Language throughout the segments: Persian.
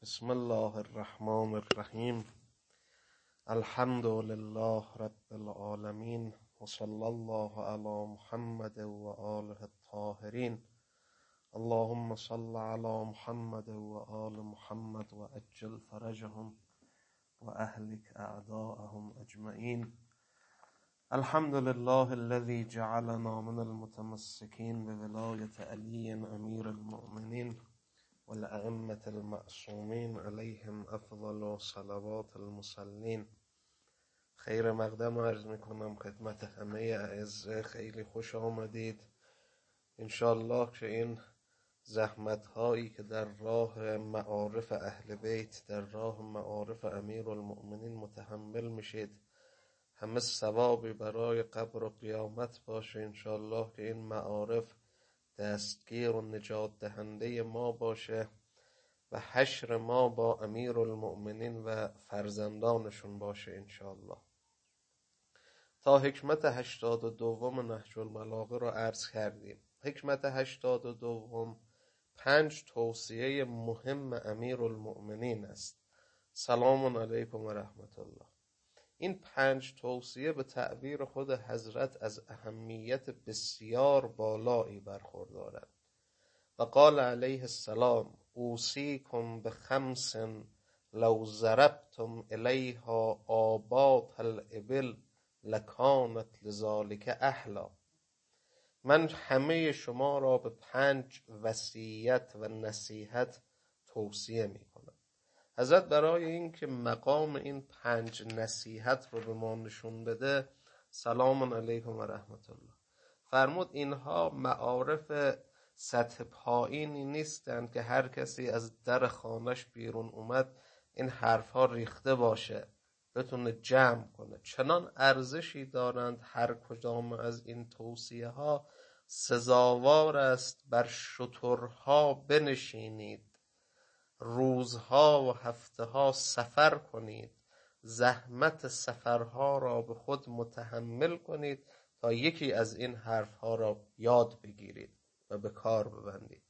بسم الله الرحمن الرحیم. الحمد لله رب العالمین و صلی الله علی محمد و آله الطاهرین. اللهم صل علی محمد و آل محمد و عجل فرجهم و اهلک اعداءهم اجمعین. الحمد لله الذي جعلنا من المتمسكين بولایت علی امیر المؤمنین والأئمة المعصومین علیهم افضل صلوات المصلین. خیر مقدم عرض میکنم خدمت همه اعزه. خیلی خوش آمدید. انشالله که این زحمت هایی که در راه معارف اهل بیت، در راه معارف امیر المؤمنین متحمل میشید، همه ثوابی برای قبر و قیامت باشه. انشالله که این معارف دستگیر و نجات دهنده ما باشه و حشر ما با امیر المؤمنین و فرزندانشون باشه انشالله. تا حکمت 82 نهج البلاغه رو عرض کردیم. حکمت 82 5 توصیه مهم امیر المؤمنین است. سلام علیکم و رحمت الله. این 5 توصیه به تعبیر خود حضرت از اهمیت بسیار بالایی برخوردارند. و قال علیه السلام: اوصیکم بخمس لو ضربتم الیها آباط الابل لکانت لذالک احلا. من همه شما را به 5 وصیت و نصیحت توصیه می کنم. حضرت برای این که مقام این 5 نصیحت رو به ما نشون بده، سلام علیکم و رحمت الله، فرمود اینها معارف سطح پایینی نیستند که هر کسی از در خانش بیرون اومد این حرفها ریخته باشه بتونه جمع کنه. چنان ارزشی دارند هر کدام از این توصیه ها. سزاوار است بر شترها بنشینید، روزها و هفته ها سفر کنید، زحمت سفرها را به خود متحمل کنید تا یکی از این حرفها را یاد بگیرید و به کار ببندید.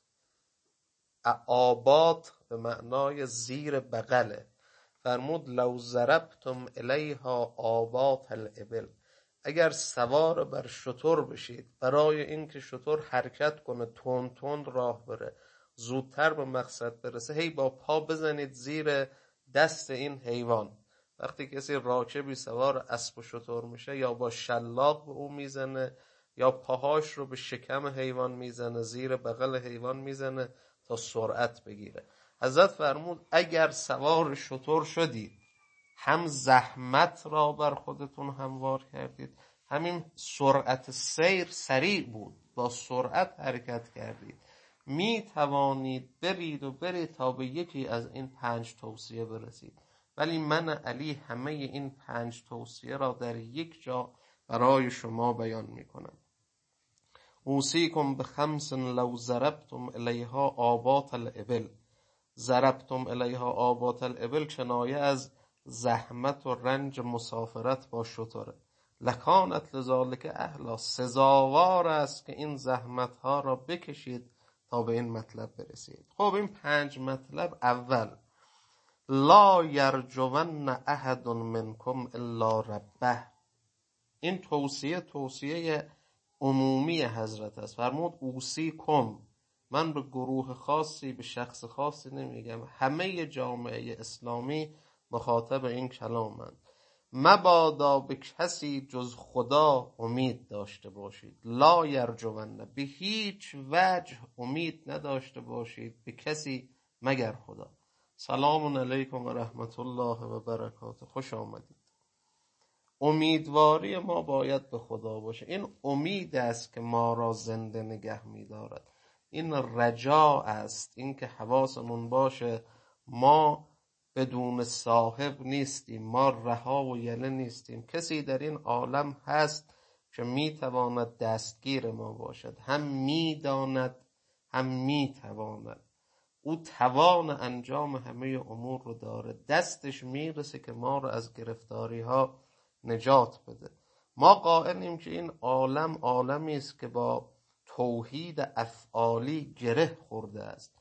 آباط به معنای زیر بغله. فرمود لو ضربتم الیها آباط الابل. اگر سوار بر شتر بشید، برای اینکه شتر حرکت کنه، تند تند راه بره، زودتر به مقصد برسه، هی با پا بزنید زیر دست این حیوان. وقتی کسی راکبی سوار اسب و شتر میشه، یا با شلاق به او میزنه یا پاهاش رو به شکم حیوان میزنه، زیر بغل حیوان میزنه تا سرعت بگیره. حضرت فرمود اگر سوار شتر شدید، هم زحمت را بر خودتون هموار کردید، همین سرعت سیر سریع بود، با سرعت حرکت کردید، می توانید برید تا به یکی از این 5 توصیه برسید. ولی من علی همه این 5 توصیه را در یک جا برای شما بیان می کنم. اوصیکم بخمس لو ضربتم الیها آباط الابل. ضربتم الیها آباط الابل کنایه از زحمت و رنج مسافرت با شتره. لکانت لذالک اهلا. سزاوار است که این زحمت ها را بکشید تا به این مطلب برسید. خب این 5 مطلب: اول، لا یرجون احد منکم الا ربه. این توصیه عمومی حضرت است. فرمود اوصیکم، من به گروه خاصی، به شخص خاصی نمیگم، همه جامعه اسلامی مخاطب این کلامند. مبادا به کسی جز خدا امید داشته باشید. لا یرجون، به هیچ وجه امید نداشته باشید به کسی مگر خدا. سلام علیکم و رحمت الله و برکاته. خوش آمدید. امیدواری ما باید به خدا باشه. این امید است که ما را زنده نگه می‌دارد. این رجا است، این که حواسمون باشه ما بدون صاحب نیستیم، ما رها و یله نیستیم. کسی در این عالم هست که میتواند دستگیر ما باشد، هم میداند هم میتواند. او توان انجام همه امور رو داره، دستش میرسه که ما رو از گرفتاری ها نجات بده. ما قائلیم که این عالم عالمی است که با توحید افعالی گره خورده است.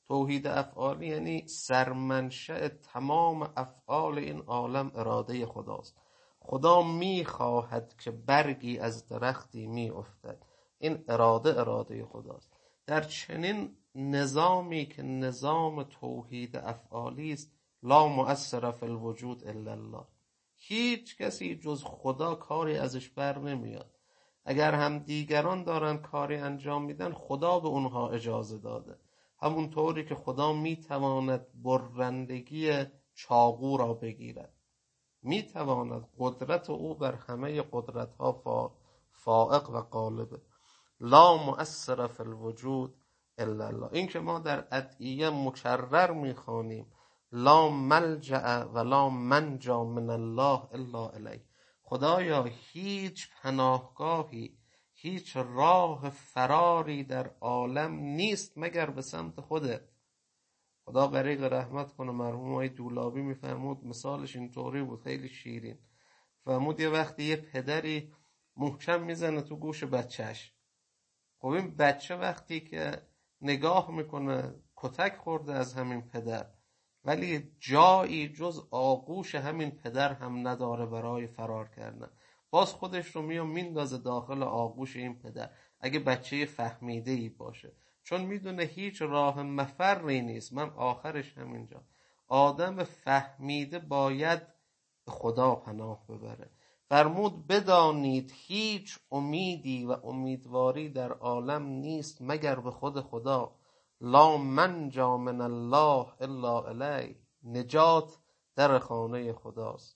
توحید افعالی یعنی سرمنشأ تمام افعال این عالم اراده خداست. خدا میخواهد که برگی از درختی میافتد، این اراده خداست. در چنین نظامی که نظام توحید افعالی است، لا مؤثر فی الوجود الا الله، هیچ کسی جز خدا کاری ازش بر نمیاد. اگر هم دیگران دارن کاری انجام میدن، خدا به اونها اجازه داده. همون طوری که خدا میتواند برندگی چاقو را بگیرد، میتواند، قدرت او بر همه قدرتها فائق و غالبه. لا مؤثر فی الوجود الا الله. این که ما در ادعیه مکرر میخوانیم لا ملجأ و لا منجا من الله الا الیه، خدایا هیچ پناهگاهی، هیچ راه فراری در عالم نیست مگر به سمت خودت. خدا غریق رحمت کنه، مرحوم آقای دولابی میفرمود مثالش اینطوری بود، خیلی شیرین. فرمود یه وقتی یه پدری محکم میزنه تو گوش بچهش. خب این بچه وقتی که نگاه میکنه کتک خورده از همین پدر، ولی جایی جز آغوش همین پدر هم نداره برای فرار کردن، باز خودش رو میندازه داخل آغوش این پدر، اگه بچه فهمیده ای باشه، چون میدونه هیچ راه مفری نیست، من آخرش همینجا. آدم فهمیده باید به خدا پناه ببره. فرمود بدانید هیچ امیدی و امیدواری در عالم نیست مگر به خود خدا. لا منجا من الله الا الیه، نجات در خانه خداست،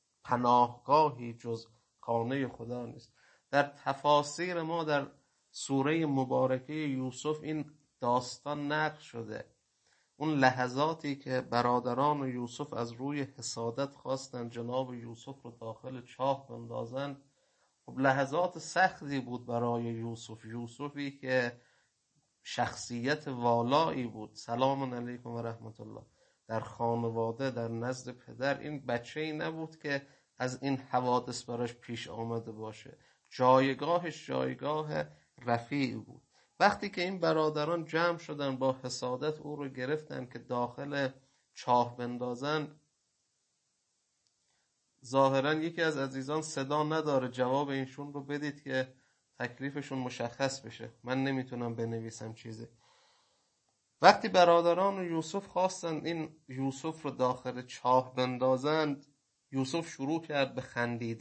پناهگاهی جز خانه خدا نیست. در تفاسیر ما در سوره مبارکه یوسف این داستان نقل شده. اون لحظاتی که برادران یوسف از روی حسادت خواستن جناب یوسف رو داخل چاه بندازن، خب لحظات سختی بود برای یوسفی که شخصیت والایی بود، سلام علیکم و رحمت الله، در خانواده در نزد پدر این بچه‌ای نبود که از این حوادث براش پیش آمده باشه، جایگاهش جایگاه رفیع بود. وقتی که این برادران جمع شدن با حسادت او رو گرفتن که داخل چاه بندازن، ظاهرا یکی از عزیزان صدا نداره، جواب اینشون رو بدید که تکلیفشون مشخص بشه، من نمیتونم بنویسم چیزی. وقتی برادران یوسف خواستن این یوسف رو داخل چاه بندازند، یوسف شروع کرد به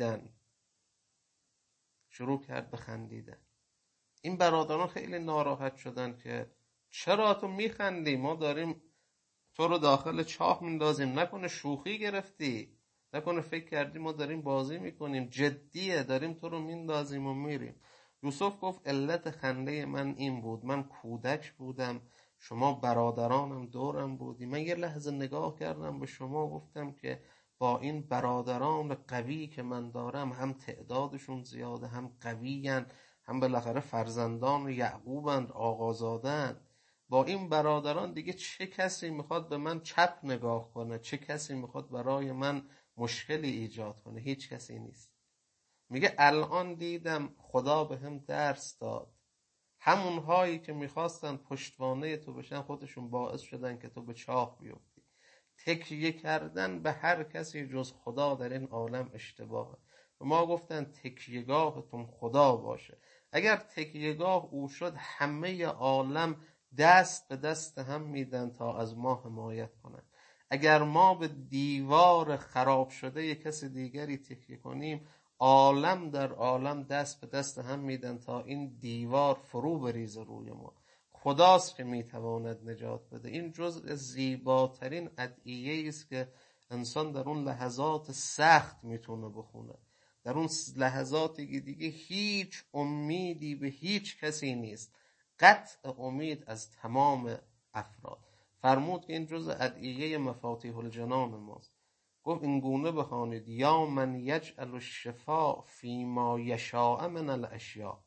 خندیدن. این برادران خیلی ناراحت شدن که چرا تو میخندی، ما داریم تو رو داخل چاه میندازیم، نکنه شوخی گرفتی، نکنه فکر کردی ما داریم بازی میکنیم، جدیه، داریم تو رو میندازیم و میریم. یوسف گفت علت خنده من این بود، من کودک بودم، شما برادرانم دورم بودی، من یه لحظه نگاه کردم به شما، گفتم که با این برادران قوی که من دارم، هم تعدادشون زیاده، هم قویین، هم بالاخره فرزندان یعقوبند، آقازادند، با این برادران دیگه چه کسی میخواد به من چپ نگاه کنه، چه کسی میخواد برای من مشکلی ایجاد کنه؟ هیچ کسی نیست. میگه الان دیدم خدا به هم درس داد، همون هایی که میخواستن پشتوانه تو بشن خودشون باعث شدن که تو به چاه بیفتی. تکیه کردن به هر کسی جز خدا در این عالم اشتباهه. و ما گفتن تکیهگاهتون خدا باشه. اگر تکیهگاه او شد، همه عالم دست به دست هم میدن تا از ما حمایت کنن. اگر ما به دیوار خراب شده یک کسی دیگری تکیه کنیم، عالم در عالم دست به دست هم میدن تا این دیوار فرو بریزه روی ما. خداست که میتواند نجات بده. این جزء زیباترین ادعیه است که انسان در اون لحظات سخت میتونه بخونه، در اون لحظاتی که دیگه هیچ امیدی به هیچ کسی نیست، قطع امید از تمام افراد. فرمود که این جزء ادعیه مفاتیح الجنان ماست. گفت این گونه بخوانید یا من یجعل الشفاء فیما یشاء من الاشیاء.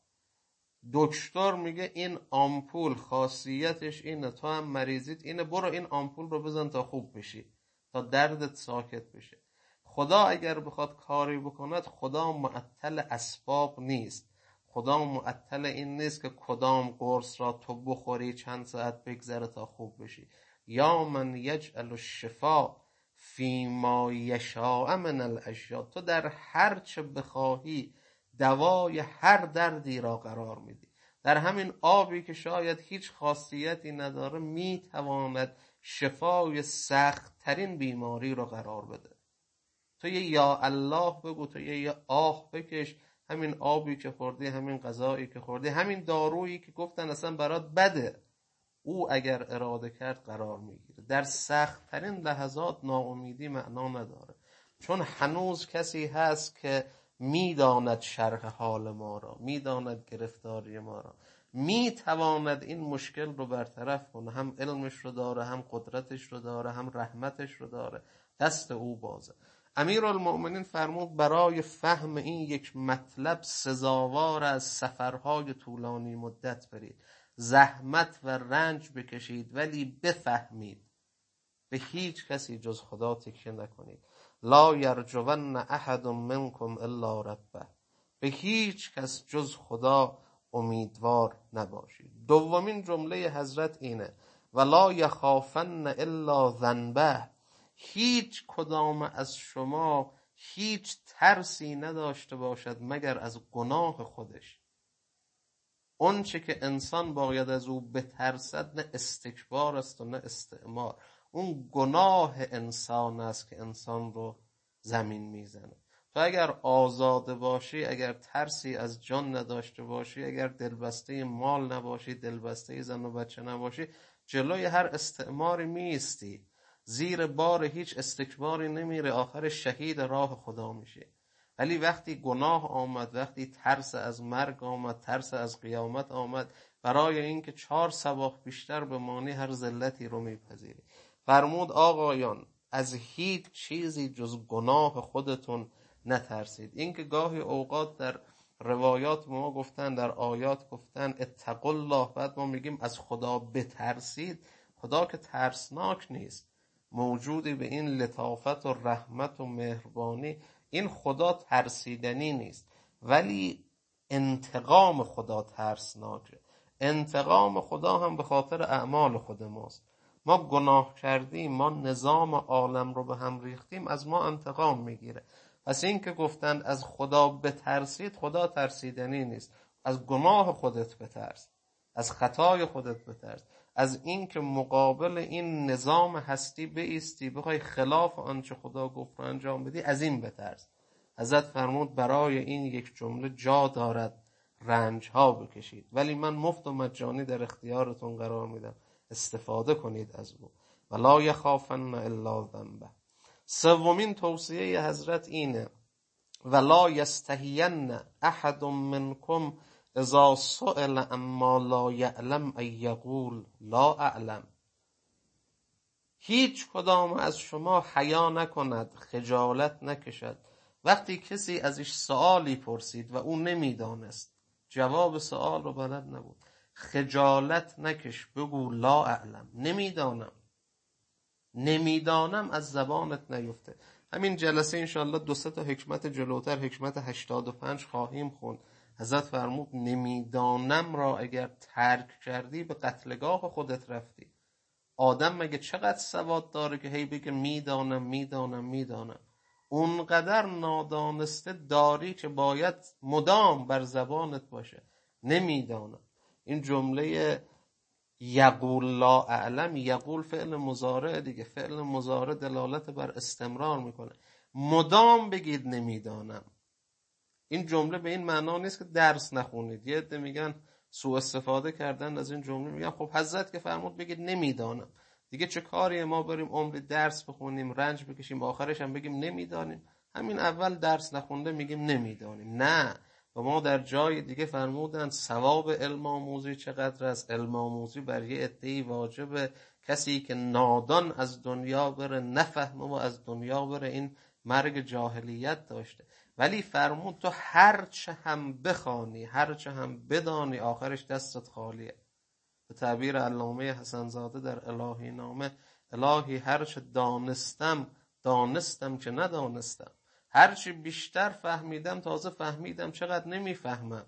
دکتر میگه این آمپول خاصیتش اینه، تو هم مریضیت اینه، برو این آمپول رو بزن تا خوب بشی، تا دردت ساکت بشه. خدا اگر بخواد کاری بکند، خدا معطل اسباب نیست. خدا معطل این نیست که کدام قرص را تو بخوری چند ساعت بگذره تا خوب بشی. یا من یجعل الشفا فی ما یشاء من الاشیاء، تو در هر چه بخواهی دوای هر دردی را قرار میدی. در همین آبی که شاید هیچ خاصیتی نداره میتواند شفای سخت ترین بیماری را قرار بده. تو یه یا الله بگو، تو یه آه بکش، همین آبی که خوردی، همین غذایی که خوردی، همین دارویی که گفتن اصلا برات بده، او اگر اراده کرد قرار میگیره. در سخت ترین لحظات ناامیدی معنا نداره، چون هنوز کسی هست که میداند شرح حال ما را، میداند گرفتاری ما را، میتواند این مشکل رو برطرف کنه. هم علمش رو داره، هم قدرتش رو داره، هم رحمتش رو داره. دست او بازه. امیرالمؤمنین فرمود برای فهم این یک مطلب سزاوار از سفرهای طولانی مدت برید، زحمت و رنج بکشید، ولی بفهمید به هیچ کسی جز خدا تکیه نکنید. لا یرجون احد منکم الا ربه، به هیچ کس جز خدا امیدوار نباشید. دومین جمله حضرت اینه ولا یخافن الا ذنبه، هیچ کدام از شما هیچ ترسی نداشته باشد مگر از گناه خودش. اون چه که انسان باید از او بترسد نه استکبار است و نه استعمار، اون گناه انسان است که انسان رو زمین میزنه. تو اگر آزاده باشی، اگر ترسی از جان نداشته باشی، اگر دلبسته مال نباشی، دلبسته زن و بچه نباشی، جلوی هر استعماری میستی، زیر بار هیچ استکباری نمیره، آخر شهید راه خدا میشه. ولی وقتی گناه آمد، وقتی ترس از مرگ آمد، ترس از قیامت آمد، برای اینکه 4 صباح بیشتر بمانی هر ذلتی رو میپذیری. فرمود آقایان از هیچ چیزی جز گناه خودتون نترسید. اینکه گاهی اوقات در روایات ما گفتن، در آیات گفتن اتقوا الله، بعد ما میگیم از خدا بترسید. خدا که ترسناک نیست، موجودی به این لطافت و رحمت و مهربانی، این خدا ترسیدنی نیست، ولی انتقام خدا ترسناکه. انتقام خدا هم به خاطر اعمال خود ماست. ما گناه کردیم، ما نظام عالم رو به هم ریختیم، از ما انتقام میگیره. پس این که گفتند از خدا بترسید، خدا ترسیدنی نیست. از گناه خودت بترس، از خطای خودت بترس، از این که مقابل این نظام هستی بایستی، بخوای خلاف آنچه خدا گفت رو انجام بدی، از این بترس. حضرت فرمود برای این یک جمله جا دارد رنج ها بکشید، ولی من مفت و مجانی در اختیارتون قرار میدم، استفاده کنید از او. ولا یخافن الا ذنبه. سومین توصیه حضرت اینه ولا یستحین احد منکم اذا سئل اما لا یعلم ان یقول لا اعلم. هیچ کدام از شما حیا نکند، خجالت نکشد وقتی کسی ازش سوالی پرسید و او نمیدانست، جواب سوال رو بلد نبود، خجالت نکش، بگو لا اعلم، نمیدانم از زبانت نیفته. همین جلسه انشاءالله 2-3 تا حکمت جلوتر، حکمت 85 خواهیم خوند. حضرت فرمود نمیدانم را اگر ترک کردی به قتلگاه خودت رفتی. آدم مگه چقدر سواد داره که هی بگه میدانم. اونقدر نادانسته داری که باید مدام بر زبانت باشه نمیدانم. این جمله یقول لا اعلم، یقول فعل مضارع دیگه، فعل مضارع دلالت بر استمرار میکنه. مدام بگید نمیدانم. این جمله به این معنا نیست که درس نخونید. یه عده میگن سوء استفاده کردن از این جمله، میگن خب حضرت که فرمود بگید نمیدانم، دیگه چه کاری ما بریم عمری درس بخونیم، رنج بکشیم، آخرش هم بگیم نمیدانیم؟ همین اول درس نخونده میگیم نمیدانیم. نه، و ما در جای دیگه فرمودن ثواب علم آموزی چقدر است. علم آموزی بر یه عده‌ای واجبه، کسی که نادان از دنیا بره، نفهمه و از دنیا بره، این مرگ جاهلیت داشته. ولی فرمود تو هرچه هم بخوانی، هرچه هم بدانی، آخرش دستت خالیه. به تعبیر علامه حسن زاده در الهی نامه، الهی هرچه دانستم که ندانستم، هرچی بیشتر فهمیدم تازه فهمیدم چقدر نمیفهمم،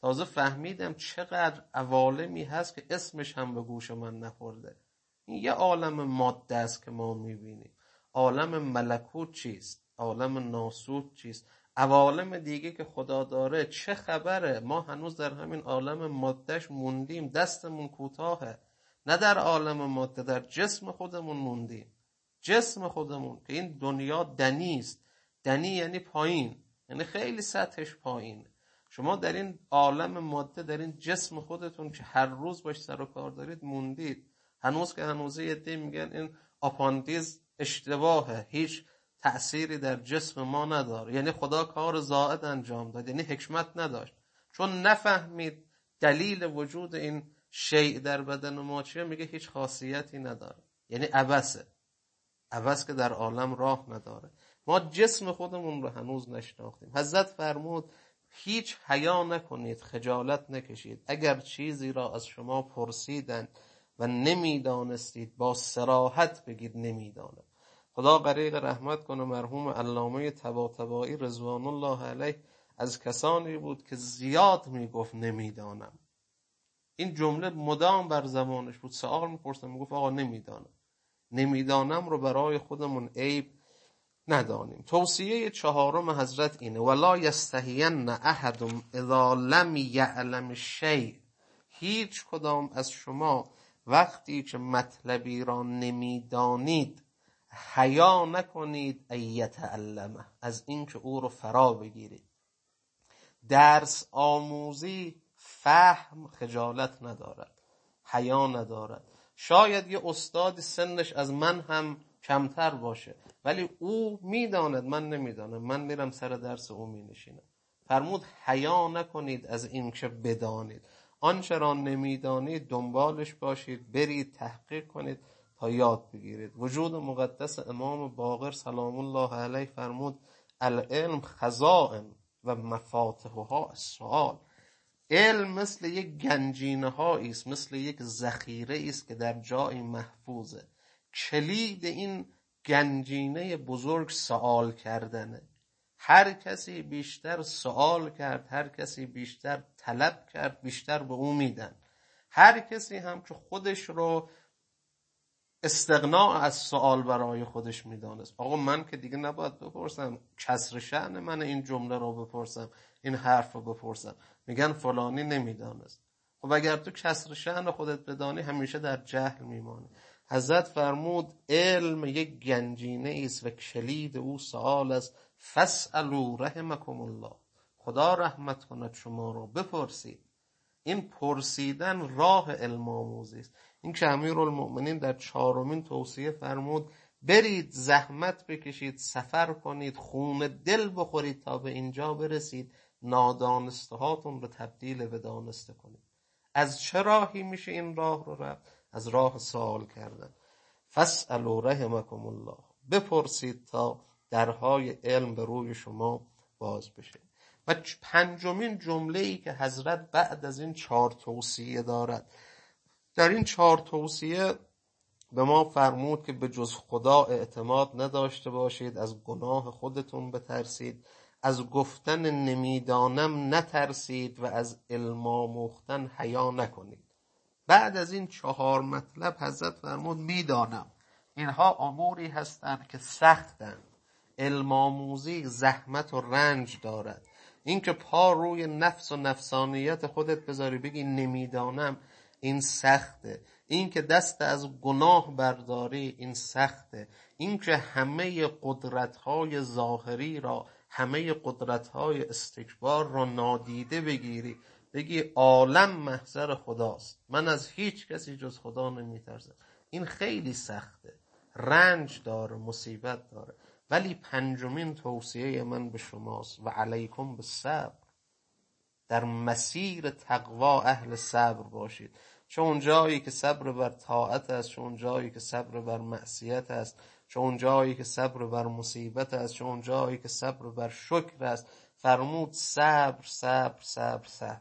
تازه فهمیدم چقدر عوالمی هست که اسمش هم به گوش من نخورده. این یه عالم ماده است که ما میبینیم. عالم ملکوت چیست؟ عالم ناسوت چیست؟ عوالم دیگه که خدا داره چه خبره؟ ما هنوز در همین عالم مادهش موندیم، دستمون کوتاهه. نه در عالم ماده، در جسم خودمون موندیم. جسم خودمون که این دنیا دنی است. دنی یعنی پایین، یعنی خیلی سطحش پایینه. شما در این عالم ماده، در این جسم خودتون که هر روز باش سر و کار دارید موندید. هنوز که هنوزه یه عده میگن این آپاندیز اشتباهه، هیچ تأثیری در جسم ما نداره، یعنی خدا کار زائد انجام داد، یعنی حکمت نداشت، چون نفهمید دلیل وجود این شیء در بدن ما چیه، میگه هیچ خاصیتی نداره، یعنی عبثه. عبث که در عالم راه نداره. ما جسم خودمون رو هنوز نشناختیم. حضرت فرمود هیچ حیا نکنید، خجالت نکشید. اگر چیزی را از شما پرسیدند و نمیدانستید، با صراحت بگید نمیدانم. خدا غریق رحمت کنه مرحوم علامه طباطبایی رضوان الله علیه از کسانی بود که زیاد میگفت نمیدانم. این جمله مدام بر زبانش بود. سوال میپرسم میگفت آقا نمیدانم. نمیدانم رو برای خودمون عیب ندانیم. توصیه چهارم حضرت اینه ولا یستحین احد اذا لم یعلم شیء. هیچ کدام از شما وقتی که مطلبی را نمیدانید حیا نکنید ایتعلمه، از اینکه او رو فرا بگیرید. درس آموزی فهم خجالت ندارد، حیا ندارد. شاید یه استاد سنش از من هم کمتر باشه ولی او میداند من نمیدانم، من میرم سر درس او مینشینم. فرمود حیا نکنید از این که بدانید. آنچه را نمیدانید دنبالش باشید، برید تحقیق کنید تا یاد بگیرید. وجود مقدس امام باقر سلام الله علیه فرمود العلم خزائن و مفاتحها السؤال. علم مثل یک گنجینه هایی است، مثل یک ذخیره است که در جای محفوظه. کلید این گنجینه بزرگ سوال کردنه. هر کسی بیشتر سوال کرد، هر کسی بیشتر طلب کرد، بیشتر به او میدن. هر کسی هم که خودش رو استغنا از سوال برای خودش میدانست، آقا من که دیگه نباید بپرسم، کسر شأن من این جمله رو بپرسم، این حرف رو بپرسم. میگن فلانی نمیدانست. خب اگر تو کسر شأن خودت بدانی همیشه در جهل میمانی. حضرت فرمود علم یک گنجینه است و کلید او سوال است. فاسألوا رحمکم الله. خدا رحمت کند شما رو، بپرسید. این پرسیدن راه علم آموزی است. این که امیرالمؤمنین در چهارمین توصیه فرمود برید زحمت بکشید، سفر کنید، خون دل بخورید تا به اینجا برسید، نادانسته هاتون رو تبدیل به دانسته کنید. از چه راهی میشه این راه رو رفت؟ از راه سوال کردن. فاسألوا رحمکم الله. بپرسید تا درهای علم به روی شما باز بشه. و پنجمین جمله‌ای که حضرت بعد از این 4 توصیه دارد، در این 4 توصیه به ما فرمود که به جز خدا اعتماد نداشته باشید، از گناه خودتون بترسید، از گفتن نمیدانم نترسید و از علم آموختن حیا نکنید. بعد از این 4 مطلب حضرت فرمود میدانم. اینها اموری هستند که سختند. علم آموزی زحمت و رنج دارد. این که پا روی نفس و نفسانیت خودت بذاری بگی نمیدانم، این سخته. این که دست از گناه برداری، این سخته. این که همه قدرت‌های ظاهری را، همه قدرت‌های استکبار را نادیده بگیری، بگی عالم محضر خداست، من از هیچ کسی جز خدا نمیترسم، این خیلی سخته، رنج داره، مصیبت داره. ولی پنجمین توصیه من به شماست و علیکم بالصبر. در مسیر تقوا اهل صبر باشید. چه اون جایی که صبر بر طاعت است، چه اون جایی که صبر بر معصیت است، چه اون جایی که صبر بر مصیبت است، چه اون جایی که صبر بر شکر است. فرمود صبر صبر صبر صبر.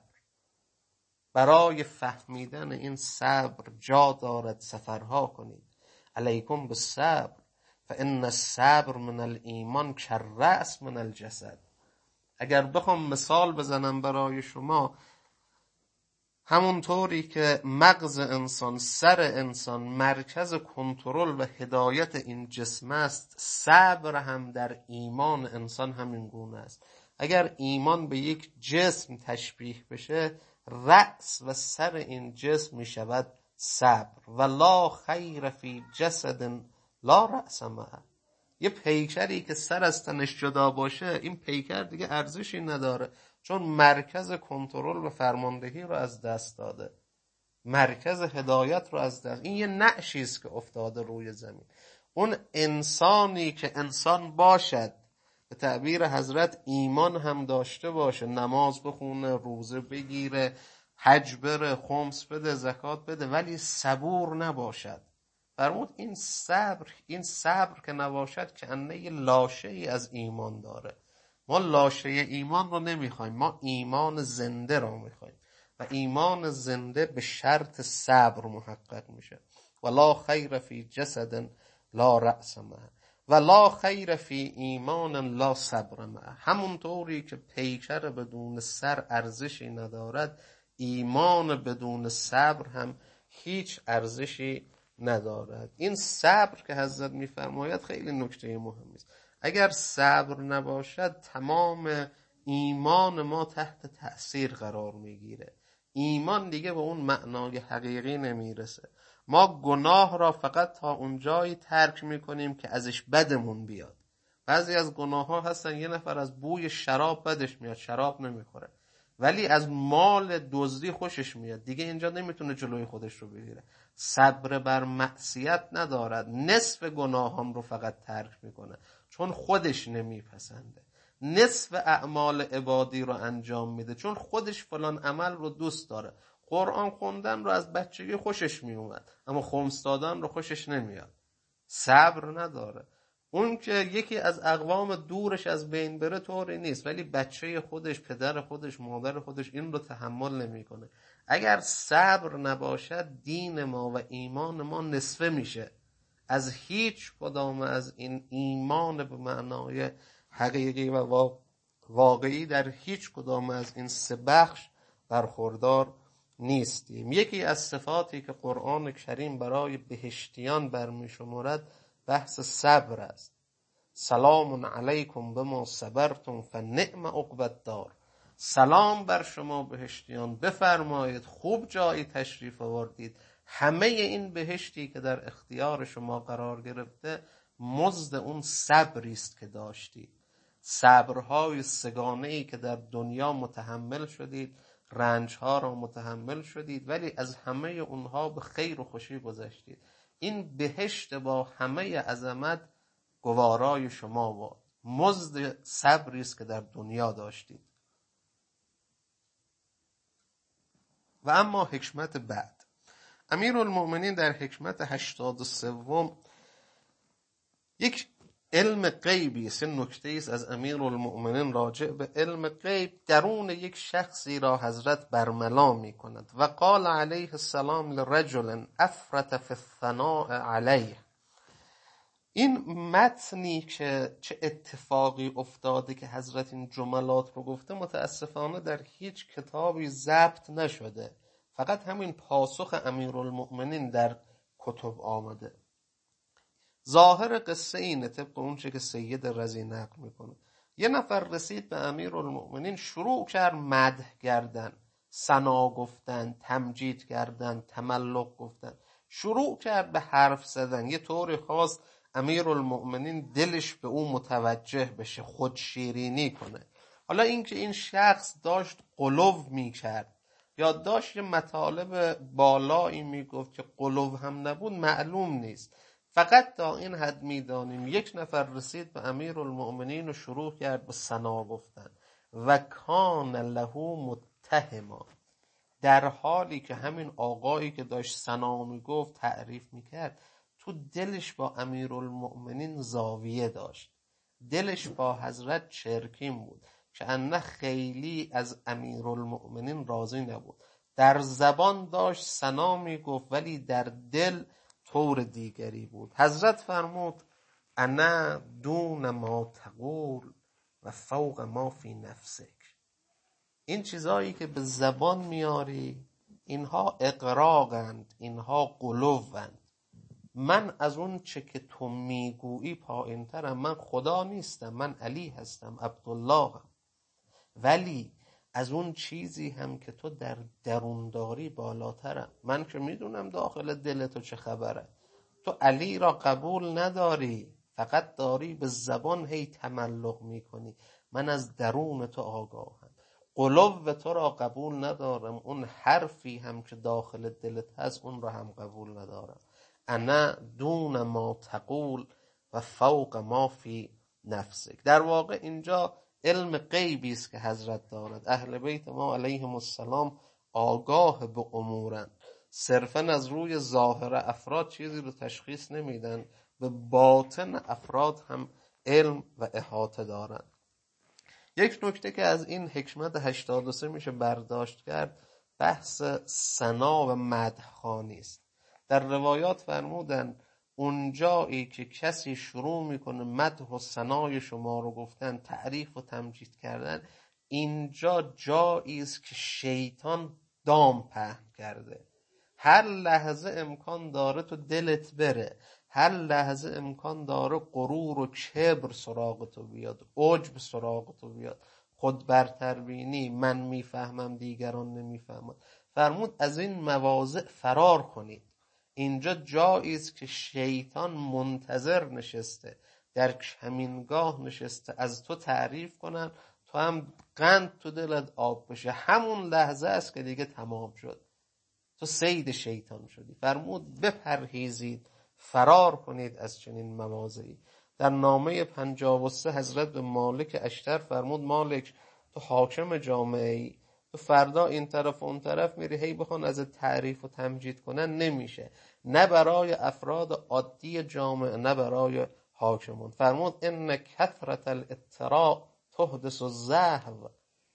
برای فهمیدن این صبر جا دارد سفرها کنید. علیکم بالصبر فان الصبر من الایمان کالرأس من الجسد. اگر بخوام مثال بزنم برای شما، همونطوری که مغز انسان، سر انسان مرکز کنترل و هدایت این جسم است، صبر هم در ایمان انسان همین گونه است. اگر ایمان به یک جسم تشبیه بشه، رأس و سر این جسم می شود صبر. و لا خیر فی جسد لا رأس معه. یه پیکری که سر از تنش جدا باشه، این پیکر دیگه ارزشی نداره، چون مرکز کنترل و فرماندهی رو از دست داده، مرکز هدایت رو از دست. این یه نعشی است که افتاده روی زمین. اون انسانی که انسان باشد، به تعبیر حضرت ایمان هم داشته باشه، نماز بخونه، روزه بگیره، حج بره، خمس بده، زکات بده، ولی صبور نباشد. فرمود این صبر که نباشد که انه لاشه ای از ایمان داره. ما لاشه ایمان رو نمیخوایم، ما ایمان زنده رو میخوایم و ایمان زنده به شرط صبر محقق میشه. ولا خیر فی جسد لا رأس معه و لا خیر فی ایمان لا صبر معه. همونطوری که پیکر بدون سر ارزشی ندارد، ایمان بدون صبر هم هیچ ارزشی ندارد. این صبر که حضرت میفرماید خیلی نکته مهمی است. اگر صبر نباشد، تمام ایمان ما تحت تأثیر قرار میگیره. ایمان دیگه به اون معنای حقیقی نمیرسه. ما گناه را فقط تا اونجایی ترک میکنیم که ازش بدمون بیاد. بعضی از گناه ها هستن یه نفر از بوی شراب بدش میاد، شراب نمیخوره، ولی از مال دزدی خوشش میاد، دیگه اینجا نمیتونه جلوی خودش رو بگیره. صبر بر معصیت ندارد، نصف گناهان رو فقط ترک میکنه چون خودش نمیپسنده، نصف اعمال عبادی رو انجام میده چون خودش فلان عمل رو دوست داره. قرآن خوندن رو از بچگی خوشش میومد، اما خمس دادن رو خوشش نمیاد، صبر نداره. اون که یکی از اقوام دورش از بین بره طوری نیست، ولی بچه خودش، پدر خودش، مادر خودش این رو تحمل نمیکنه. اگر صبر نباشد، دین ما و ایمان ما نصفه میشه. از هیچ کدام از این ایمان به معنای حقیقی و واقعی در هیچ کدام از این سه بخش برخوردار نیستیم. یکی از صفاتی که قرآن کریم برای بهشتیان برمی‌شمارد بحث صبر است. سلام علیکم بما صبرتم فنعم عقبی الدار. سلام بر شما بهشتیان، بفرمایید خوب جایی تشریف آوردید. همه این بهشتی که در اختیار شما قرار گرفته مزد اون صبری است که داشتید، صبرهای سگانه‌ای که در دنیا متحمل شدید، رنجها را متحمل شدید، ولی از همه اونها به خیر و خوشی گذشتید. این بهشت با همه عظمت گوارای شما باد، مزد صبری است که در دنیا داشتید. و اما حکمت بعد، امیرالمؤمنین در حکمت 83 یک علم غیبی است، نکته است از امیرالمؤمنین راجع به علم غیب. درون یک شخصی را حضرت برملا می کند. و قال علیه السلام لرجل افرط فی الثناء علیه. این متنی که چه اتفاقی افتاده که حضرت این جملات رو گفته، متاسفانه در هیچ کتابی ضبط نشده، فقط همین پاسخ امیرالمؤمنین در کتب آمده. ظاهر قصه اینه، طبق اون چه که سید رضی نقل میکنه، یه نفر رسید به امیرالمؤمنین، شروع کرد مدح کردن، ثنا گفتن، تمجید کردن، تملق گفتن، شروع کرد به حرف زدن یه طور خاص امیرالمؤمنین دلش به اون متوجه بشه، خود شیرینی کنه. حالا اینکه این شخص داشت غلو میکرد یا داشت یه مطالب بالایی میگفت که غلو هم نبود معلوم نیست، فقط تا این حد میدانیم یک نفر رسید به امیرالمؤمنین و شروع کرد به ثنا گفتن و کان له متهما، در حالی که همین آقایی که داشت ثنا میگفت، تعریف میکرد، تو دلش با امیرالمؤمنین زاویه داشت، دلش با حضرت چرکین بود که انه خیلی از امیرالمؤمنین راضی نبود. در زبان داشت ثنا میگفت ولی در دل طور دیگری بود. حضرت فرمود انا دون ما تقول و فوق ما فی نفسک. این چیزایی که به زبان میاری اینها اغراقند، اینها غلوند. من از اون چه که تو میگویی پایین ترم. من خدا نیستم، من علی هستم، عبدالله هم. ولی از اون چیزی هم که تو در درون داری بالاترم. من که میدونم داخل دل تو چه خبره. تو علی را قبول نداری، فقط داری به زبان هی تملق میکنی. من از درون تو آگاهم. قلوب تو را قبول ندارم، اون حرفی هم که داخل دلت هست اون را هم قبول ندارم. انا دون ما تقول و فوق ما فی نفسک. در واقع اینجا علم غیبی است که حضرت دارد. اهل بیت ما علیهم السلام آگاه به امورند. صرفا از روی ظاهر افراد چیزی رو تشخیص نمیدن، به باطن افراد هم علم و احاطه دارند. یک نکته که از این حکمت 83 میشه برداشت کرد، بحث ثنا و مدحخوانی است. در روایات فرمودن اونجایی که کسی شروع میکنه مدح و ثنای شما رو گفتن، تعریف و تمجید کردن، اینجا جایی است که شیطان دام پهن کرده. هر لحظه امکان داره تو دلت بره، هر لحظه امکان داره غرور و کبر سراغ تو بیاد، عجب سراغ تو بیاد، خود برتر بینی، من میفهمم دیگران نمیفهمند. فرمود از این مواضع فرار کنید. اینجا جایی است که شیطان منتظر نشسته، در کمینگاه نشسته، از تو تعریف کنن، تو هم قند تو دلت آب بشه. همون لحظه است که دیگه تمام شد، تو صید شیطان شدی. فرمود بپرهیزید، فرار کنید از چنین مواضعی. در نامه 53 حضرت به مالک اشتر فرمود مالک تو حاکم جامعه ای، تو فردا این طرف و اون طرف میری، هی بخوان از تعریف و تمجید کنن نمیشه، نه برای افراد عادی جامعه نه برای حاکمون. فرمود ان کثرت الاطراء تحدث الزهو.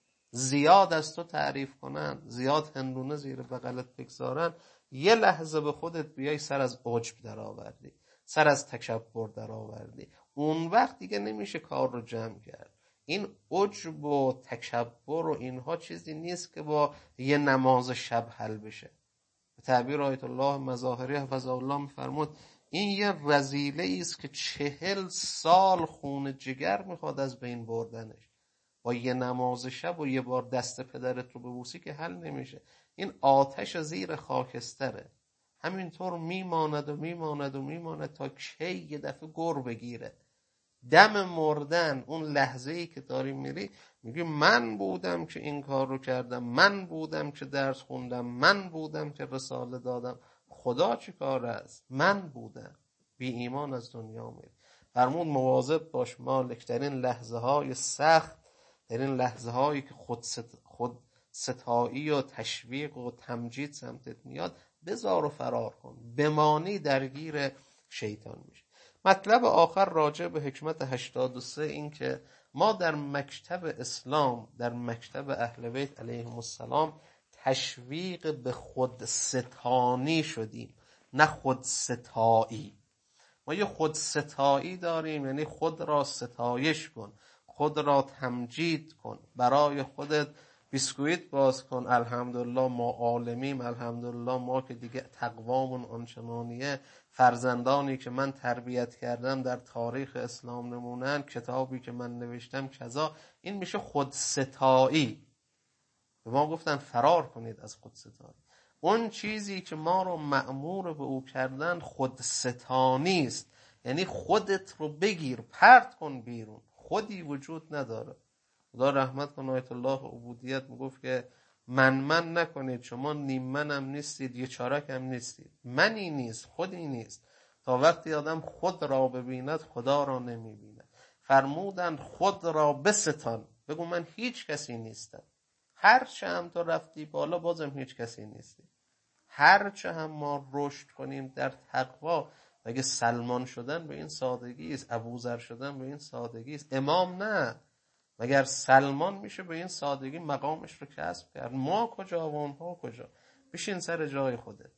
زیاد از تو تعریف کنن، زیاد هندونه زیر بغلت بگذارن، یه لحظه به خودت بیای سر از عجب در آوردی، سر از تکبر در آوردی. اون وقت دیگه نمیشه کار رو جمع کرد. این عجب و تکبر و اینها چیزی نیست که با یه نماز شب حل بشه. به تعبیر آیت الله مظاهری حفظه الله میفرمود این یه رذیله است که 40 سال خون جگر میخواد از بین بردنش. با یه نماز شب و یه بار دست پدرت رو ببوسی که حل نمیشه. این آتش زیر خاکستره، همینطور میماند و میماند و میماند تا کی یه دفعه گر بگیره. دم مردن، اون لحظه‌ای که داری میری میگی من بودم که این کار رو کردم، من بودم که درس خوندم، من بودم که رساله دادم. خدا چی کار است؟ من بودم. بی ایمان از دنیا میری. فرمود مواظب باش مالک، در این لحظه های سخت، در این لحظه هایی که خود ستایی و تشویق و تمجید سمتت میاد، بذار و فرار کن، بمانی درگیر شیطان میشه. مطلب آخر راجع به حکمت 83 این که ما در مکتب اسلام، در مکتب اهل بیت علیهم السلام تشویق به خود ستانی شدیم، نه خود ستایی. ما یه خود ستایی داریم، یعنی خود را ستایش کن، خود را تمجید کن، برای خودت بیسکویت باز کن، الحمدلله ما عالمیم، الحمدلله ما که دیگه تقوامون آنچنانیه، فرزندانی که من تربیت کردم در تاریخ اسلام نمونن، کتابی که من نوشتم کذا. این میشه خود ستایی. به ما گفتن فرار کنید از خود ستایی. اون چیزی که ما رو مأمور به او کردن خود ستانی است، یعنی خودت رو بگیر پرت کن بیرون، خودی وجود نداره. خدا رحمت کنه آیت الله عبودیت میگفت که من نکنید، شما نیم منم نیستید، یه چارک هم نیستید. منی نیست، خودی نیست. تا وقتی آدم خود را ببیند خدا را نمیبیند. فرمودن خود را بستان، بگو من هیچ کسی نیستم. هرچه هم تو رفتی بالا بازم هیچ کسی نیستی. هرچه هم ما رشد کنیم در تقوا، مگه سلمان شدن به این سادگی است؟ ابوذر شدن به این سادگی است؟ امام نه، مگر سلمان میشه به این سادگی مقامش رو کسب کرد؟ ما کجا و اونها کجا؟ بشین سر جای خودت،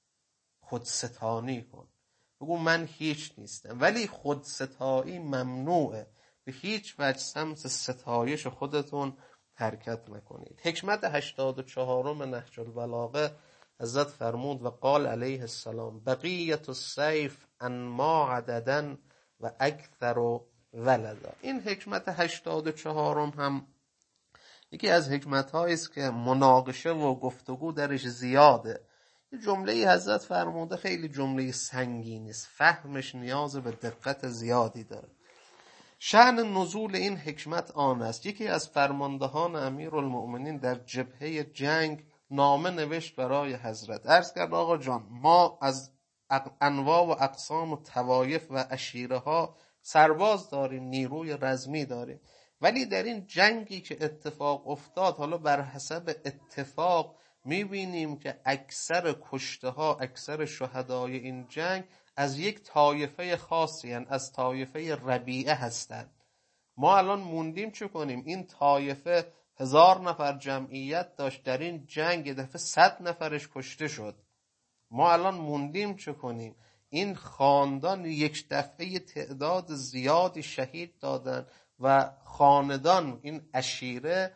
خودستانی کن، بگو من هیچ نیستم. ولی خودستایی ممنوعه، به هیچ وجه سمت ستایش خودتون حرکت نکنید. حکمت 84 نهج البلاغه حضرت فرمود و قال علیه السلام بقیت السیف انما عددا و اکثر ولدا. این حکمت 84 هم یکی از حکمت‌هایی است که مناقشه و گفتگو درش زیاده. یه جمله حضرت فرموده خیلی جمله سنگینی است، فهمش نیاز به دقت زیادی داره. شأن نزول این حکمت آن است یکی از فرماندهان امیرالمؤمنین در جبهه جنگ نامه نوشت برای حضرت. عرض کرد آقا جان، ما از انواع و اقسام و طوایف و عشیره ها سرباز داریم، نیروی رزمی داریم، ولی در این جنگی که اتفاق افتاد، حالا بر حسب اتفاق میبینیم که اکثر کشته ها، اکثر شهدای این جنگ از یک طایفه خاصی هستند، از طایفه ربیعه هستند. ما الان موندیم چه کنیم؟ این طایفه 1000 نفر جمعیت داشت، در این جنگ یه دفعه 100 نفرش کشته شد. ما الان موندیم چه کنیم؟ این خاندان یک دفعه تعداد زیادی شهید دادن و خاندان، این عشیره،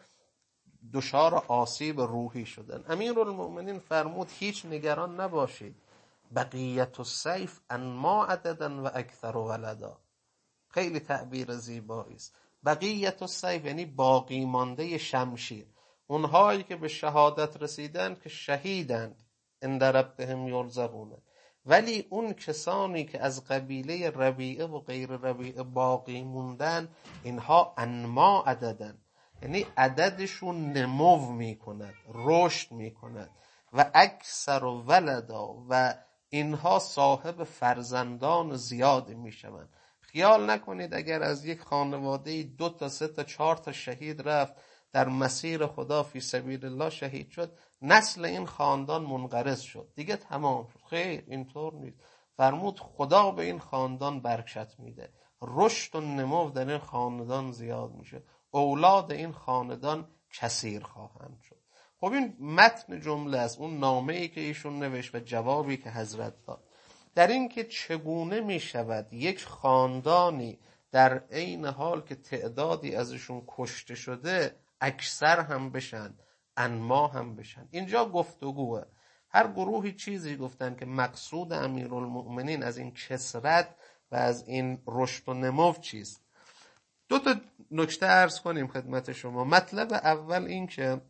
دچار آسیب روحی شدن. امیرالمؤمنین فرمود هیچ نگران نباشید، بقیت السیف انما عددا و اکثر ولدا. خیلی تعبیر زیبایی است. بقیت السیف یعنی باقی مانده شمشیر، اونهایی که به شهادت رسیدن که شهیدند، عند ربهم یرزقون. ولی اون کسانی که از قبیله ربیعه و غیر ربیعه باقی موندن، اینها انما عددن، یعنی عددشون نمو میکند، رشد میکند. و اکثر ولدا، و اینها صاحب فرزندان زیادی میشوند. خیال نکنید اگر از یک خانواده 2 تا 3 تا 4 تا شهید رفت در مسیر خدا فی سبیل الله شهید شد، نسل این خاندان منقرض شد دیگه تمام شد. خیر، اینطور نیست. فرمود خدا به این خاندان برکت میده، رشد و نمو در این خاندان زیاد میشه، اولاد این خاندان کثیر خواهند شد. خب این متن جمله است، اون نامه‌ای که ایشون نوشت و جوابی که حضرت داد در این که چگونه می شود یک خاندانی در عین حال که تعدادی ازشون کشته شده اکثر هم بشن، انما هم بشن. اینجا گفتگوه، هر گروهی چیزی گفتن که مقصود امیرالمؤمنین از این کثرت و از این رشد و نمو چیست. 2 تا نکته عرض کنیم خدمت شما. مطلب اول این که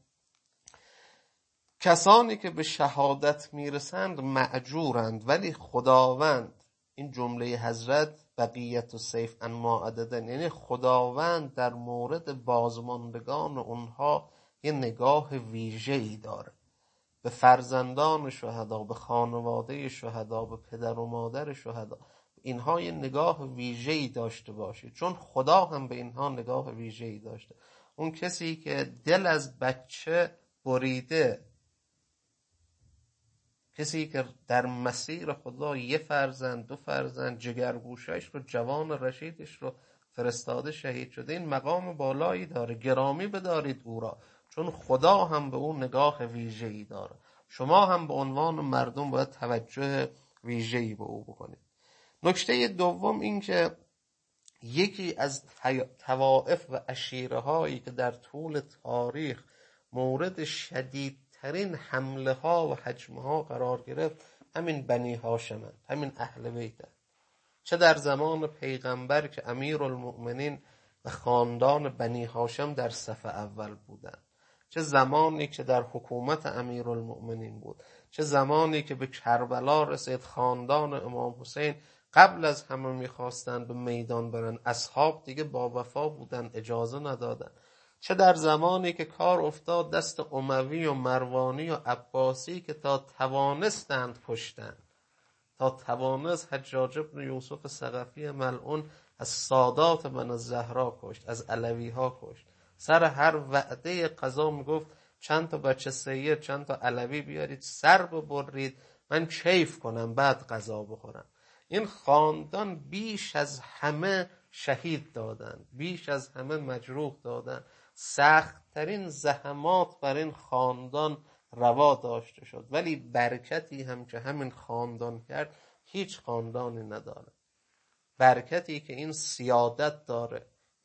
کسانی که به شهادت میرسند مأجورند، ولی خداوند، این جمله حضرت بقیت السیف انما عددن، یعنی خداوند در مورد بازماندگان اونها یه نگاه ویژه‌ای داره. به فرزندان شهدا، به خانواده شهدا، به پدر و مادر شهدا، اینها یه نگاه ویژه‌ای داشته باشید، چون خدا هم به اینها نگاه ویژه‌ای داشته. اون کسی که دل از بچه بریده، کسی که در مسیر خدا 1 فرزند 2 فرزند جگرگوشه‌اش رو، جوان رشیدش رو فرستاده شهید شده، این مقام بالایی داره، گرامی بدارید او را، چون خدا هم به اون نگاه ویژه‌ای داره. شما هم به عنوان مردم باید توجه ویژه‌ای به او بکنید. نکته دوم این که یکی از طوائف و عشیره هایی که در طول تاریخ مورد شدیدترین حمله ها و هجمه ها قرار گرفت، همین بنی هاشم، همین اهل بیت. چه در زمان پیغمبر که امیرالمؤمنین و خاندان بنی هاشم در صف اول بودند، چه زمانی که در حکومت امیرالمؤمنین بود، چه زمانی که به کربلا رسید، خاندان امام حسین قبل از همه میخواستن به میدان برن، اصحاب دیگه با وفا بودن، اجازه ندادن. چه در زمانی که کار افتاد دست اموی و مروانی و عباسی که تا توانستند کشتن، تا توانست حجاج بن یوسف ثقفی ملعون از سادات بن الزهرا کشت، از علوی ها کشت. سر هر وعده قضا میگفت چند تا بچه سید، چند تا علوی بیارید، سر ببرید، من کیف کنم بعد قضا بخورم. این خاندان بیش از همه شهید دادن، بیش از همه مجروح دادن. سخت‌ترین زحمات بر این خاندان روا داشته شد، ولی برکتی هم که همین خاندان کرد هیچ خاندانی نداره. برکتی که این سیادت داره،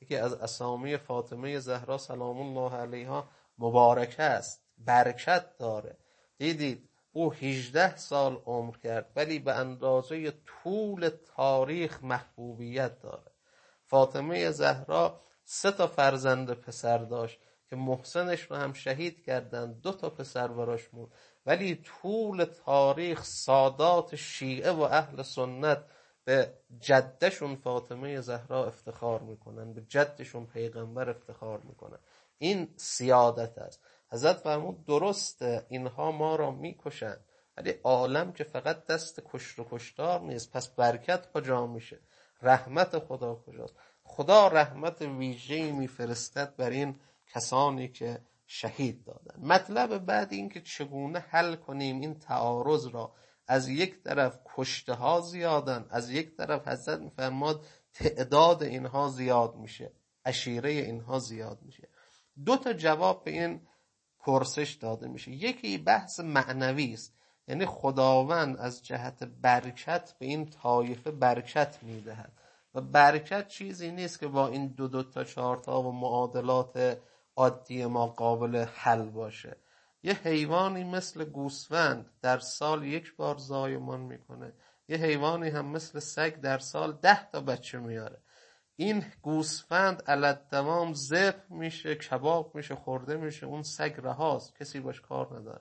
یکی از اسامی فاطمه زهرا سلام الله علیها مبارکه است، برکت داره. دیدید او 18 سال عمر کرد ولی به اندازه طول تاریخ محبوبیت داره. فاطمه زهرا 3 فرزند پسر داشت که محسنش رو هم شهید کردن، 2 پسر براش موند، ولی طول تاریخ سادات شیعه و اهل سنت به جدشون فاطمه زهرا افتخار میکنن، به جدشون پیغمبر افتخار میکنن. این سیادت است. حضرت فرمود درسته اینها ما را میکشن، ولی عالم که فقط دست کشت و کشتار نیست، پس برکت کجا میشه؟ رحمت خدا کجاست؟ خدا رحمت ویژه‌ای میفرستد بر این کسانی که شهید دادن. مطلب بعد این که چگونه حل کنیم این تعارض را. از یک طرف کشته ها زیادن، از یک طرف حضرت میفرماد تعداد اینها زیاد میشه، عشیره اینها زیاد میشه. 2 جواب به این پرسش داده میشه. یکی بحث معنوی است، یعنی خداوند از جهت برکت به این طایفه برکت میدهد و برکت چیزی نیست که با این 2 تا 4 تا و معادلات عادی ما قابل حل باشه. یه حیوانی مثل گوسفند در سال 1 بار زایمان میکنه، یه حیوانی هم مثل سگ در سال 10 تا بچه میاره. این گوسفند علالدوام ذبح میشه، کباب میشه، خورده میشه، اون سگ رهاست، کسی باش کار نداره.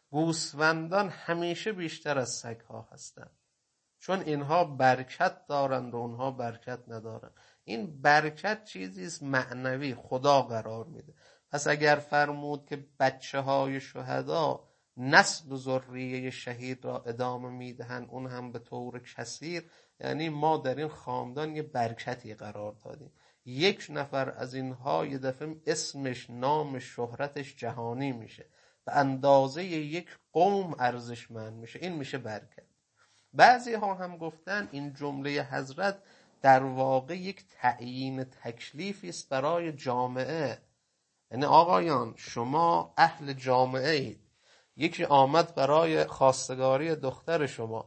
گوسفندان همیشه بیشتر از سگ ها هستن، چون اینها برکت دارند و اونها برکت ندارن. این برکت چیزیست معنوی، خدا قرار میده. پس اگر فرمود که بچه های شهدا نسل و ذریه شهید را ادامه میدهن، اون هم به طور کثیر، یعنی ما در این خاندان یه برکتی قرار دادیم. 1 نفر از اینها یه دفعه اسمش، نام، شهرتش جهانی میشه، به اندازه 1 قوم ارزشمند میشه. این میشه برکت. بعضی ها هم گفتن این جمله حضرت در واقع یک تعیین تکلیفی است برای جامعه. یعنی آقایان شما اهل جامعه اید، یکی آمد برای خواستگاری دختر شما،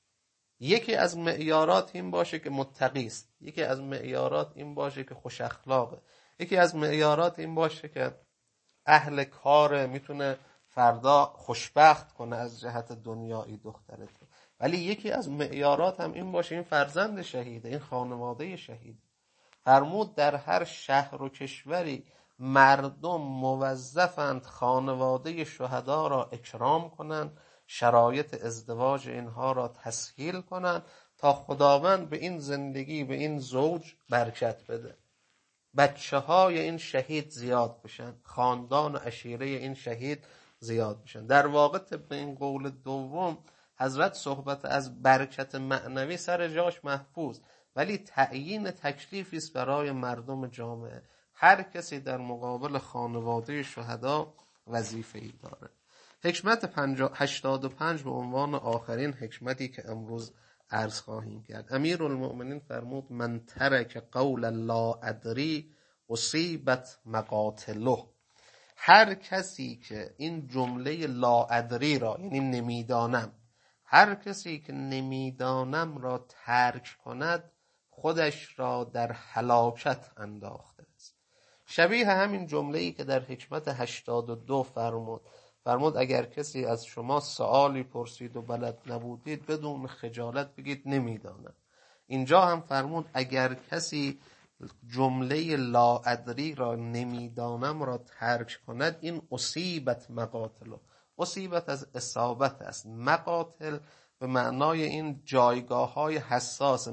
یکی از معیارات این باشه که متقی است، یکی از معیارات این باشه که خوش اخلاقه، یکی از معیارات این باشه که اهل کاره، میتونه فردا خوشبخت کنه از جهت دنیایی دخترت. ولی یکی از معیارات هم این باشه این فرزند شهیده، این خانواده شهید. فرمود در هر شهر و کشوری مردم موظفند خانواده شهدا را اکرام کنند، شرایط ازدواج اینها را تسهیل کنند تا خداوند به این زندگی، به این زوج برکت بده، بچه های این شهید زیاد بشن، خاندان و عشیره این شهید زیاد بشن. در واقع طبق این قول دوم حضرت صحبت از برکت معنوی سر جاش محفوظ، ولی تعیین تکلیفی است برای مردم جامعه. هر کسی در مقابل خانواده شهدا وظیفه‌ای داره. حکمت 85 به عنوان آخرین حکمتی که امروز عرض خواهیم کرد. امیرالمؤمنین فرمود من ترک قول لا ادری اصیبت مقاتله. هر کسی که این جمله لا ادری را، یعنی نمیدانم، هر کسی که نمیدانم را ترک کند خودش را در هلاکت انداخته است. شبیه همین جمله‌ای که در حکمت 82 فرمود اگر کسی از شما سوالی پرسید و بلد نبودید بدون خجالت بگید نمیدانم. اینجا هم فرمود اگر کسی جمله لا ادری را، نمیدانم را ترک کند، این اصیبت مقاتله. اصیبت از اصابت است، مقاتل به معنای این جایگاه های حساس،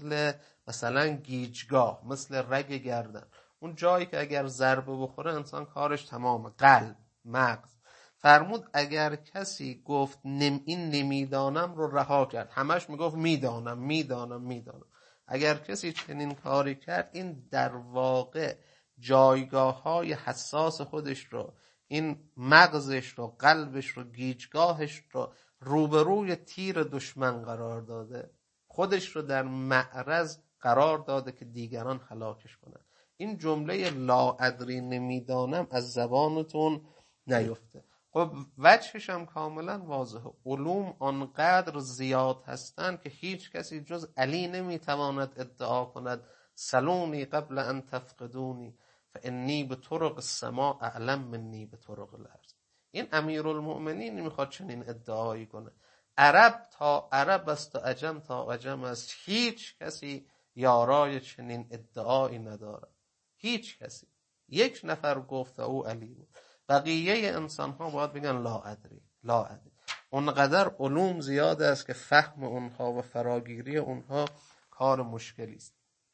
مثلا گیجگاه، مثل رگ گردن، اون جایی که اگر ضربه بخوره انسان کارش تمامه، قلب، مغز. فرمود اگر کسی گفت این نمیدانم رو رها کرد، همش میگفت میدانم میدانم میدانم، اگر کسی چنین کاری کرد، این در واقع جایگاه های حساس خودش رو، این مغزش رو، قلبش رو، گیجگاهش رو روبروی تیر دشمن قرار داده، خودش رو در معرض قرار داده که دیگران هلاکش کنن. این جمله لا ادری، نمیدانم، از زبانتون نیفته. خب وجهش هم کاملا واضحه. علوم آنقدر زیاد هستند که هیچ کسی جز علی نمیتواند ادعا کند سلونی قبل ان تفقدونی فانی بطرق السماء اعلم منی بطرق الارض. این امیرالمؤمنین میخواد چنین ادعایی کنه. عرب تا عرب است و عجم تا عجم است، هیچ کسی یارای چنین ادعایی نداره، هیچ کسی. یک نفر گفت او علی بود، بقیه انسان ها باید بگن لا ادری لا ادری. اونقدر علوم زیاد است که فهم اونها و فراگیری اونها کار مشکلی است.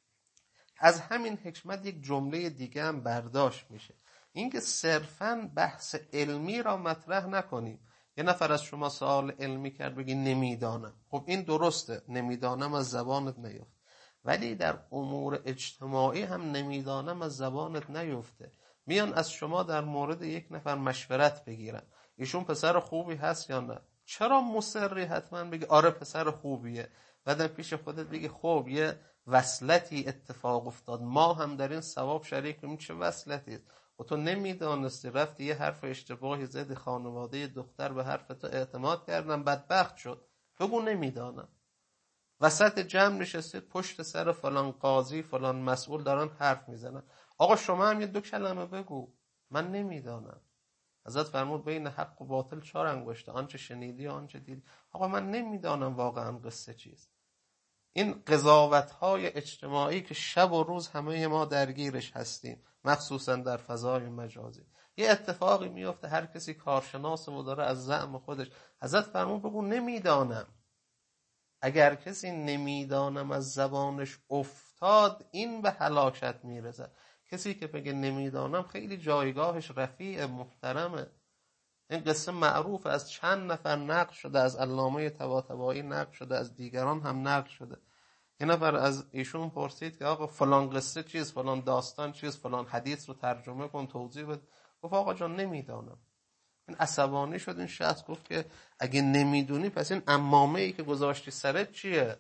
از همین حکمت یک جمله دیگه هم برداشت میشه، اینکه صرفاً بحث علمی را مطرح نکنیم. یه نفر از شما سوال علمی کرد بگی نمیدانم، خب این درسته، نمیدانم از زبانت نیفت، ولی در امور اجتماعی هم نمیدانم از زبانت نیفته. میان از شما در مورد یک نفر مشورت بگیرن، ایشون پسر خوبی هست یا نه، چرا مصری حتما بگی آره پسر خوبیه، بعدم پیش خودت بگی خب یه وصلتی اتفاق افتاد، ما هم در این ثواب شریکیم. چه وصلتی؟ و تو نمیدانستی، رفتی یه حرف اشتباهی زدی، خانواده دختر به حرف تو اعتماد کردن، بدبخت شد. بگو نمیدانم. وسط جمع نشستید پشت سر فلان قاضی فلان مسئول دارن حرف میزنن، آقا شما هم یه دو کلمه بگو من نمیدانم. حضرت فرمود بین حق و باطل 4 انگشته، آنچه شنیدی و آنچه دیدی. آقا من نمیدانم واقعا قصه چیست. این قضاوت‌های اجتماعی که شب و روز همه ما درگیرش هستیم، مخصوصا در فضای مجازی، یه اتفاقی میفته، هر کسی کارشناس و داره از زعم خودش. حضرت فرمود بگو نمیدانم. اگر کسی نمیدانم از زبانش افتاد، این به هلاکت میرسه. کسی که بگه نمیدانم خیلی جایگاهش رفیع محترمه. این قصه معروف، از چند نفر نقل شده، از علامه طباطبایی نقل شده، از دیگران هم نقل شده. یه نفر از ایشون پرسید که آقا فلان قصه چیست، فلان داستان چیست، فلان حدیث رو ترجمه کن، توضیح بده. گفت آقا جان نمیدانم. این عصبانی شد، این شخص گفت که اگه نمیدونی پس این عمامه ای که گذاشتی سرت چیه؟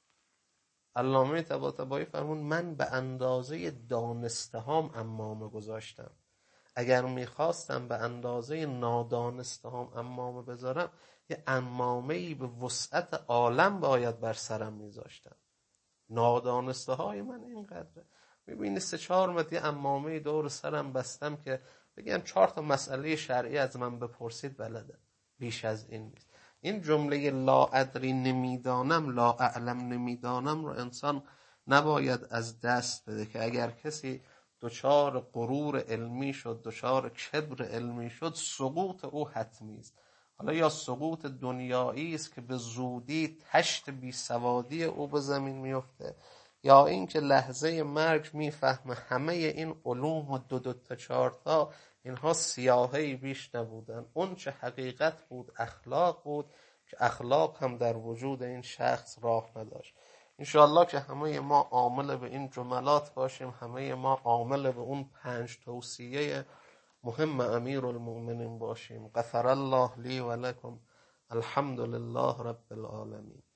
علامه طباطبایی فرمون من به اندازه دانستهام عمامه گذاشتم، اگر میخواستم به اندازه نادانستهام عمامه بذارم، یه عمامه ای به وسعت عالم باید بر سرم میذاشتم. نادانسته های من اینقدره. میبینی 3-4 متر یه عمامه دور سرم بستم که بگم 4 تا مسئله شرعی از من بپرسید بلده، بیش از این نیست. این جمله لا ادری نمیدانم، لا اعلم نمیدانم رو انسان نباید از دست بده، که اگر کسی دچار غرور علمی شد، دچار کبر علمی شد، سقوط او حتمی است. حالا یا سقوط دنیایی است که به زودی تشت بیسوادی او به زمین میفته، یا اینکه لحظه مرگ میفهمه همه این علوم و 2 تا 4 تا اینها سیاهی بیش نبودن، اون چه حقیقت بود اخلاق بود، که اخلاق هم در وجود این شخص راه نداشت. انشاءالله که همه ما عامل به این جملات باشیم، همه ما عامل به اون 5 توصیه مهم امیرالمؤمنین باشیم. غفر الله لی و لکم. الحمد لله رب العالمین.